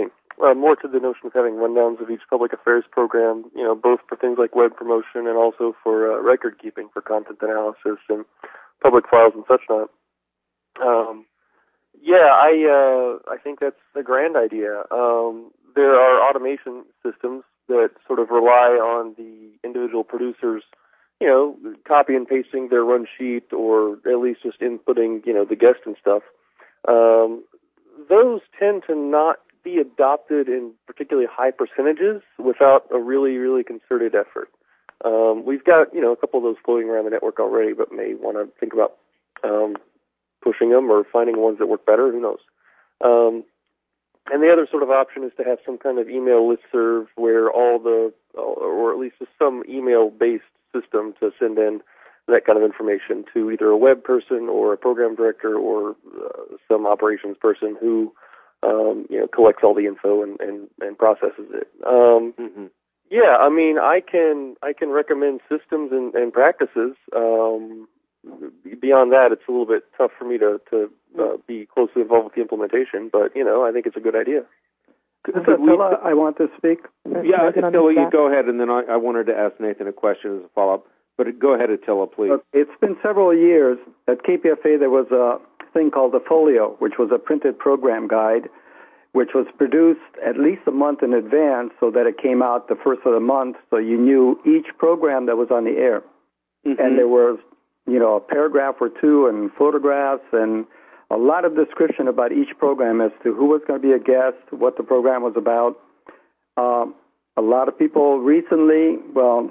uh, more to the notion of having rundowns of each public affairs program, you know, both for things like web promotion and also for uh, record keeping for content analysis and public files and such not. Um, yeah, I uh, I think that's a grand idea. Um, there are automation systems that sort of rely on the individual producers, you know, copy and pasting their run sheet or at least just inputting, you know, the guest and stuff. Um, those tend to not be adopted in particularly high percentages without a really, really concerted effort. Um, we've got, you know, a couple of those floating around the network already, but may want to think about um, pushing them or finding ones that work better. Who knows? Um, and the other sort of option is to have some kind of email listserv where all the, or at least some email-based system to send in that kind of information to either a web person or a program director or uh, some operations person who, um, you know, collects all the info and, and, and processes it. Um, mm-hmm. Yeah, I mean, I can I can recommend systems and, and practices. Um, beyond that, it's a little bit tough for me to, to uh, be closely involved with the implementation, but, you know, I think it's a good idea. Attila, I want to speak. Yeah, Attila, you go ahead, and then I, I wanted to ask Nathan a question as a follow-up. But go ahead, Attila, please. It's been several years. At K P F A, there was a thing called the Folio, which was a printed program guide, which was produced at least a month in advance so that it came out the first of the month, so you knew each program that was on the air. Mm-hmm. And there was, you know, a paragraph or two and photographs and a lot of description about each program as to who was going to be a guest, what the program was about. Um, a lot of people recently, well,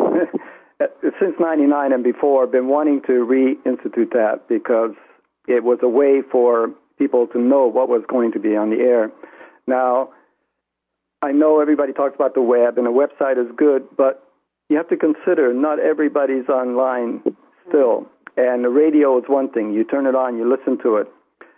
since ninety-nine and before, have been wanting to reinstitute that because it was a way for people to know what was going to be on the air. Now, I know everybody talks about the web, and the website is good, but you have to consider not everybody's online still. And the radio is one thing. You turn it on, you listen to it.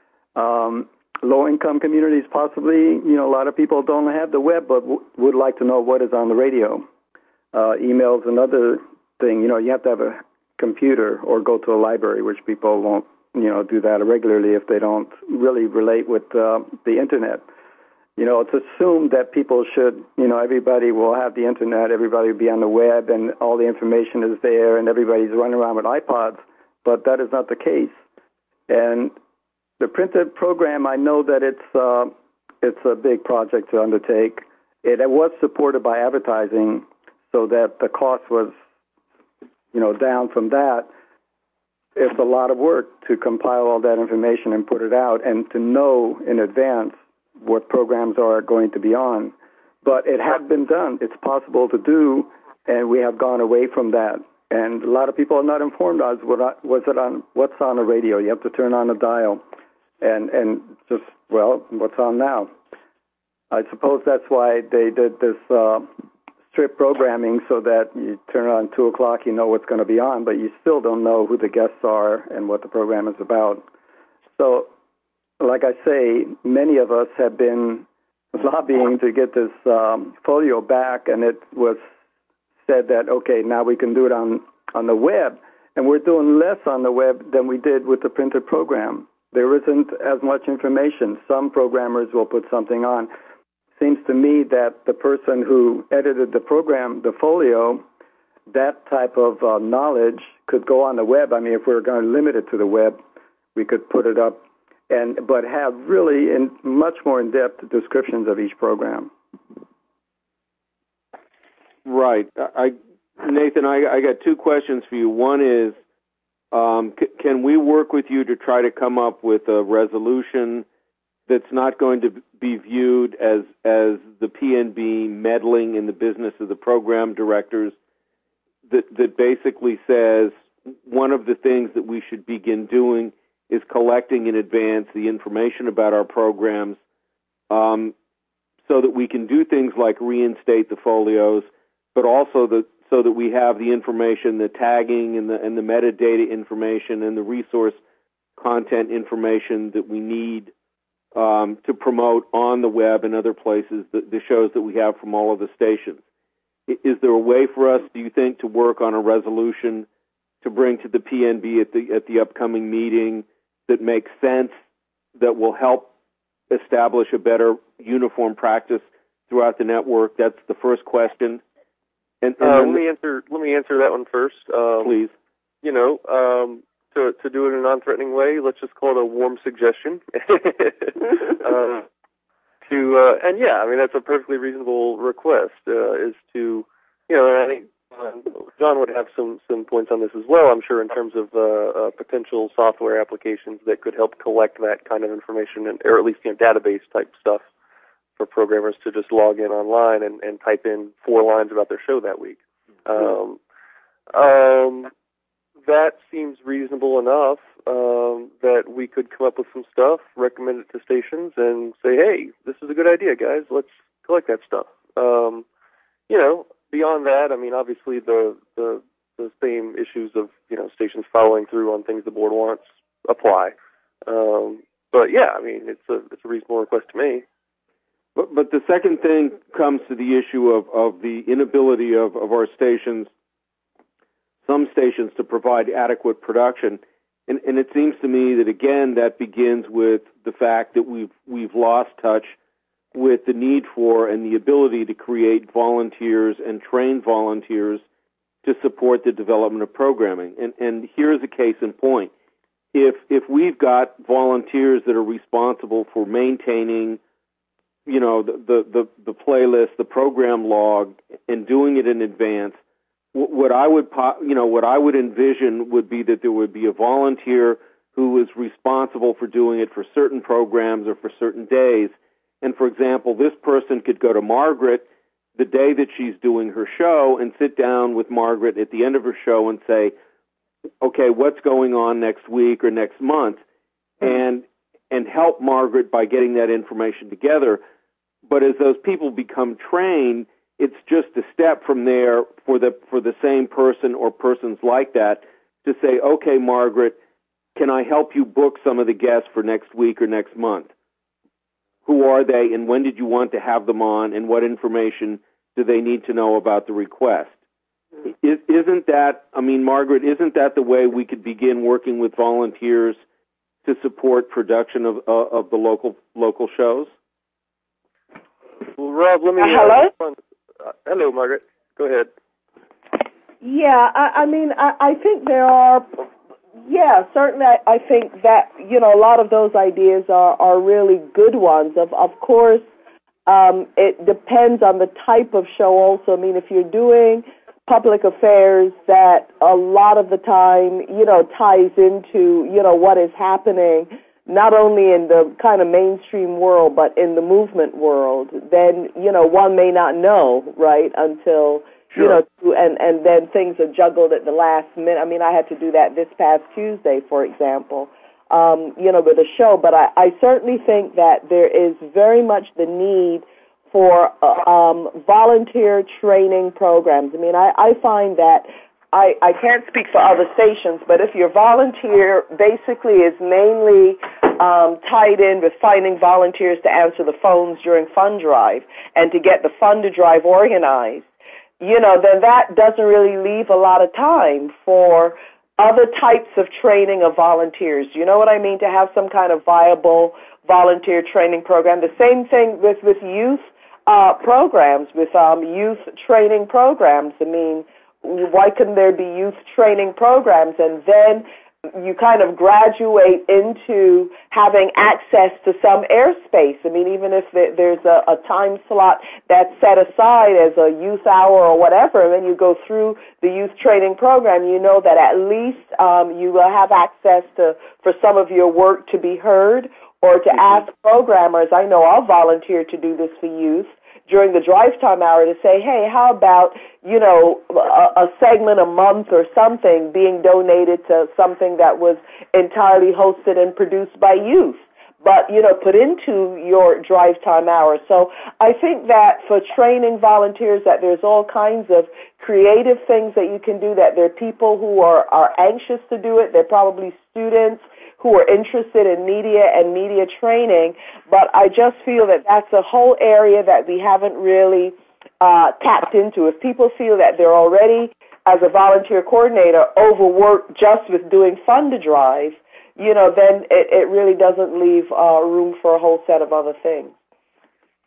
Um, low-income communities possibly, you know, a lot of people don't have the web but w- would like to know what is on the radio. Uh, email's another thing. You know, you have to have a computer or go to a library, which people won't, you know, do that regularly if they don't really relate with uh, the Internet. You know, it's assumed that people should, you know, everybody will have the Internet, everybody will be on the web, and all the information is there, and everybody's running around with iPods, but that is not the case. And the printed program, I know that it's uh, it's a big project to undertake. It, it was supported by advertising, so that the cost was, you know, down from that. It's a lot of work to compile all that information and put it out, and to know in advance what programs are going to be on. But it had been done. It's possible to do, and we have gone away from that. And a lot of people are not informed as what was it on what's on the radio. You have to turn on a dial, and and just well, what's on now? I suppose that's why they did this uh, strip programming, so that you turn it on two o'clock, you know what's going to be on, but you still don't know who the guests are and what the program is about. So, like I say, many of us have been lobbying to get this um, folio back, and it was said that, okay, now we can do it on, on the web, and we're doing less on the web than we did with the printed program. There isn't as much information. Some programmers will put something on. Seems to me that the person who edited the program, the folio, that type of uh, knowledge could go on the web. I mean, if we were going to limit it to the web, we could put it up, and but have really in, much more in-depth descriptions of each program. Right. I, Nathan, I, I got two questions for you. One is, um, c- can we work with you to try to come up with a resolution that's not going to be viewed as as the P N B meddling in the business of the program directors, that that basically says one of the things that we should begin doing is collecting in advance the information about our programs, um, so that we can do things like reinstate the folios, but also the, so that we have the information, the tagging and the and the metadata information and the resource content information that we need um, to promote on the web and other places, the, the shows that we have from all of the stations. Is there a way for us, do you think, to work on a resolution to bring to the P N B at the at the upcoming meeting that makes sense, that will help establish a better uniform practice throughout the network? That's the first question. And, and uh, let me answer. Let me answer that one first, um, please. You know, um, to to do it in a non-threatening way, let's just call it a warm suggestion. uh, to uh, and yeah, I mean that's a perfectly reasonable request. Uh, is to, you know, and I think uh, John would have some some points on this as well. I'm sure in terms of uh, uh, potential software applications that could help collect that kind of information, and, or at least you know database type stuff for programmers to just log in online and, and type in four lines about their show that week. Um, um, that seems reasonable enough um, that we could come up with some stuff, recommend it to stations, and say, hey, this is a good idea, guys. Let's collect that stuff. Um, you know, beyond that, I mean, obviously the, the the same issues of, you know, stations following through on things the board wants apply. Um, but, yeah, I mean, it's a it's a reasonable request to me. But, but the second thing comes to the issue of, of the inability of, of our stations, some stations, to provide adequate production. And, and it seems to me that, again, that begins with the fact that we've, we've lost touch with the need for and the ability to create volunteers and train volunteers to support the development of programming. And, and here's a case in point. If, if we've got volunteers that are responsible for maintaining you know, the, the, the, the playlist, the program log, and doing it in advance, what I would, you know, what I would envision would be that there would be a volunteer who is responsible for doing it for certain programs or for certain days. And for example, this person could go to Margaret the day that she's doing her show and sit down with Margaret at the end of her show and say, okay, what's going on next week or next month? And and help Margaret by getting that information together. But as those people become trained, it's just a step from there for the for the same person or persons like that to say, okay, Margaret, can I help you book some of the guests for next week or next month? Who are they, and when did you want to have them on, and what information do they need to know about the request? Is, isn't that, I mean, Margaret, isn't that the way we could begin working with volunteers to support production of uh, of the local local shows? Well, Rob, let me. Uh, hello. Uh, hello, Margaret. Go ahead. Yeah, I, I mean, I, I think there are. Yeah, certainly. I, I think that you know a lot of those ideas are are really good ones. Of of course, um, it depends on the type of show. Also, I mean, if you're doing public affairs that a lot of the time, you know, ties into, you know, what is happening not only in the kind of mainstream world, but in the movement world, then, you know, one may not know, right, until, sure. you know, and, and then things are juggled at the last minute. I mean, I had to do that this past Tuesday, for example, um, you know, with a show. But I, I certainly think that there is very much the need for uh, um, volunteer training programs. I mean, I, I find that I, I can't speak for other stations, but if your volunteer basically is mainly um, tied in with finding volunteers to answer the phones during fund drive and to get the fund drive organized, you know, then that doesn't really leave a lot of time for other types of training of volunteers. You know what I mean? To have some kind of viable volunteer training program. The same thing with, with youth uh, programs, with um, youth training programs. I mean, why couldn't there be youth training programs? And then you kind of graduate into having access to some airspace. I mean, even if there's a, a time slot that's set aside as a youth hour or whatever, and then you go through the youth training program, you know that at least um, you will have access to for some of your work to be heard, or to mm-hmm. ask programmers. I know I'll volunteer to do this for youth during the drive time hour to say, hey, how about, you know, a, a segment a month or something being donated to something that was entirely hosted and produced by youth, but, you know, put into your drive time hour. So I think that for training volunteers that there's all kinds of creative things that you can do, that there are people who are, are anxious to do it. They're probably students who are interested in media and media training, but I just feel that that's a whole area that we haven't really uh, tapped into. If people feel that they're already, as a volunteer coordinator, overworked just with doing fund drive, you know, then it, it really doesn't leave uh, room for a whole set of other things.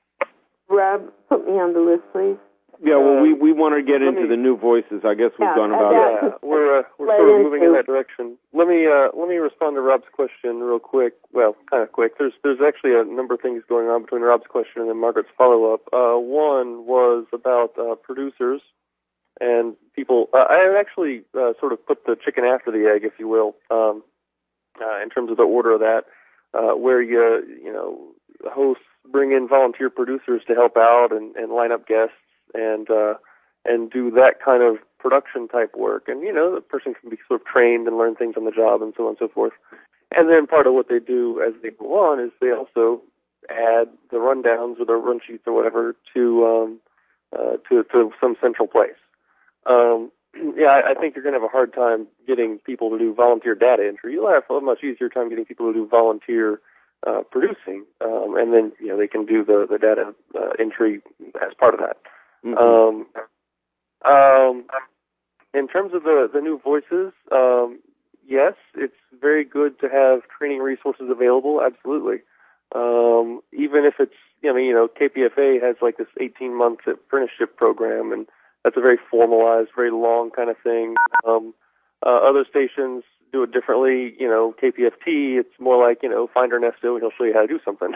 Rob, put me on the list, please. Yeah, well, Uh, we, we want to get let into me- the new voices. I guess we've Yeah, gone uh, about that- it. Yeah, we're uh, we're Right sort of moving in into- that direction. Let me uh, let me respond to Rob's question real quick. Well, kind of quick. There's there's actually a number of things going on between Rob's question and then Margaret's follow up. Uh, one was about uh, producers and people. Uh, I actually uh, sort of put the chicken after the egg, if you will, um, uh, in terms of the order of that, uh, where you you know hosts bring in volunteer producers to help out and, and line up guests and uh, and do that kind of production type work. And, you know, the person can be sort of trained and learn things on the job and so on and so forth. And then part of what they do as they go on is they also add the rundowns or the run sheets or whatever to um, uh, to, to some central place. Um, yeah, I, I think you're going to have a hard time getting people to do volunteer data entry. You'll have a much easier time getting people to do volunteer uh, producing, um, and then, you know, they can do the, the data uh, entry as part of that. Mm-hmm. Um, um, in terms of the, the new voices, um, yes, it's very good to have training resources available, absolutely. Um, even if it's, I mean, you know, K P F A has like this eighteen-month apprenticeship program, and that's a very formalized, very long kind of thing. Um, uh, other stations do it differently. You know, K P F T, it's more like, you know, find Ernesto and he'll show you how to do something.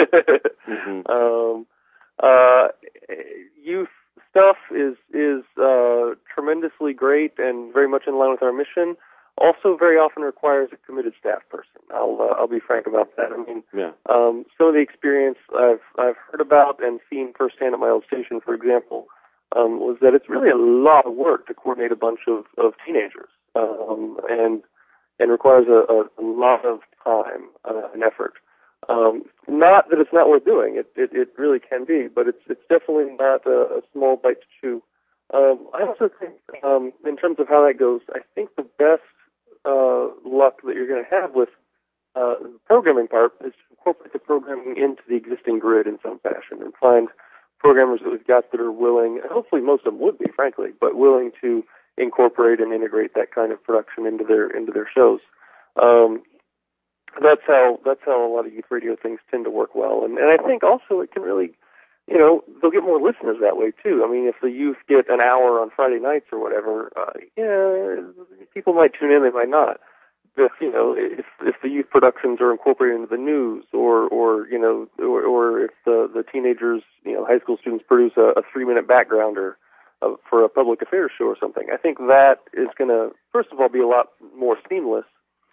mm-hmm. um, uh, youth stuff is is uh, tremendously great and very much in line with our mission. Also, very often requires a committed staff person. I'll uh, I'll be frank about that. I mean, yeah. um, some of the experience I've I've heard about and seen firsthand at my old station, for example, um, was that it's really a lot of work to coordinate a bunch of, of teenagers, um, and and requires a, a, a lot of time uh, and effort. Um, not that it's not worth doing; it, it it really can be, but it's it's definitely not a, a small bite to chew. Um, I also think, um, in terms of how that goes, I think the best uh, luck that you're going to have with uh, the programming part is to incorporate the programming into the existing grid in some fashion and find programmers that we've got that are willing, and hopefully most of them would be, frankly, but willing to incorporate and integrate that kind of production into their into their shows. Um, that's how that's how a lot of youth radio things tend to work well, and, and I think also it can really, you know, they'll get more listeners that way too. I mean, if the youth get an hour on Friday nights or whatever, uh, yeah, people might tune in, they might not. If you know, if if the youth productions are incorporated into the news, or or you know, or, or if the the teenagers, you know, high school students produce a, a three minute backgrounder uh, for a public affairs show or something, I think that is going to first of all be a lot more seamless,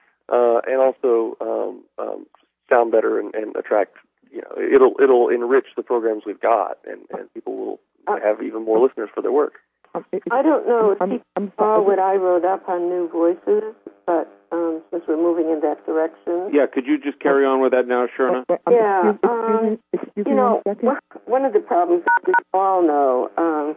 uh, and also um, um, sound better and, and attract. You know, it'll it'll enrich the programs we've got, and, and people will have even more listeners for their work. I don't know if I'm, people I'm saw sorry. what I wrote up on New Voices, but um, since we're moving in that direction. Yeah, could you just carry on with that now, Sherna? Wait, wait, Yeah, excuse, excuse um, me, excuse You me know, one second. one- one of the problems that we all know um,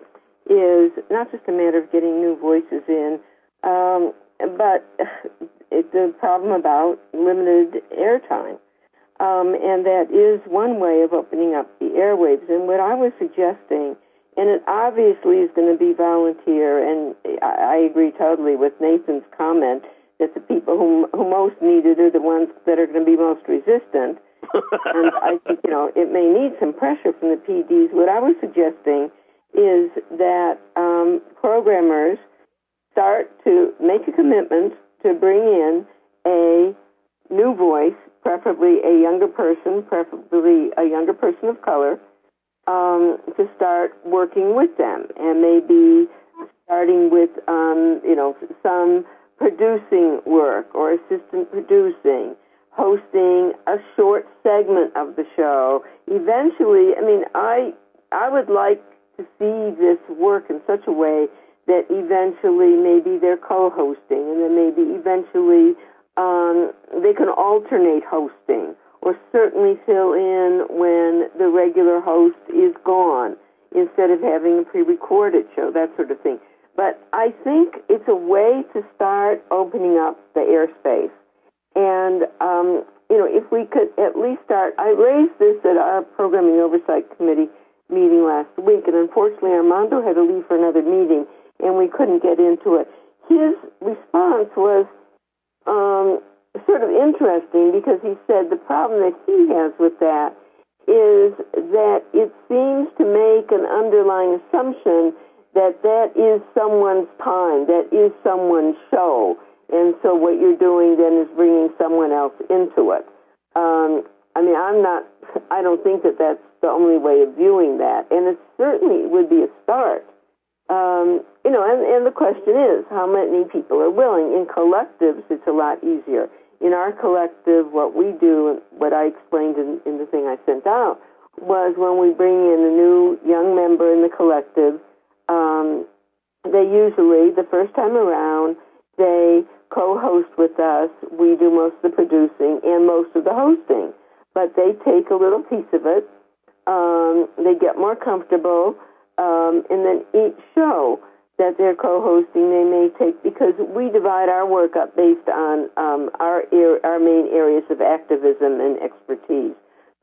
is not just a matter of getting new voices in, um, but it's a problem about limited airtime. Um, and that is one way of opening up the airwaves. And what I was suggesting, and it obviously is going to be volunteer, and I, I agree totally with Nathan's comment that the people who, who most need it are the ones that are going to be most resistant. And I think, you know, it may need some pressure from the P Ds. What I was suggesting is that um, programmers start to make a commitment to bring in a new voice, preferably a younger person, preferably a younger person of color, um, to start working with them, and maybe starting with, um, you know, some producing work or assistant producing, hosting a short segment of the show. Eventually, I mean, I I would like to see this work in such a way that eventually maybe they're co-hosting, and then maybe eventually Um, they can alternate hosting, or certainly fill in when the regular host is gone, instead of having a pre-recorded show, that sort of thing. But I think it's a way to start opening up the airspace. And, um, you know, if we could at least start, I raised this at our Programming Oversight Committee meeting last week, and unfortunately Armando had to leave for another meeting, and we couldn't get into it. His response was, Um, sort of interesting, because he said the problem that he has with that is that it seems to make an underlying assumption that that is someone's time, that is someone's show. And so what you're doing then is bringing someone else into it. Um, I mean, I'm not, I don't think that that's the only way of viewing that. And it certainly would be a start. Um, you know, and, and the question is, how many people are willing? In collectives, it's a lot easier. In our collective, what we do, what I explained in, in the thing I sent out, was when we bring in a new young member in the collective, um, they usually, the first time around, they co-host with us. We do most of the producing and most of the hosting. But they take a little piece of it. Um, they get more comfortable. Um, and then each show that they're co-hosting, they may take, because we divide our work up based on um, our our main areas of activism and expertise.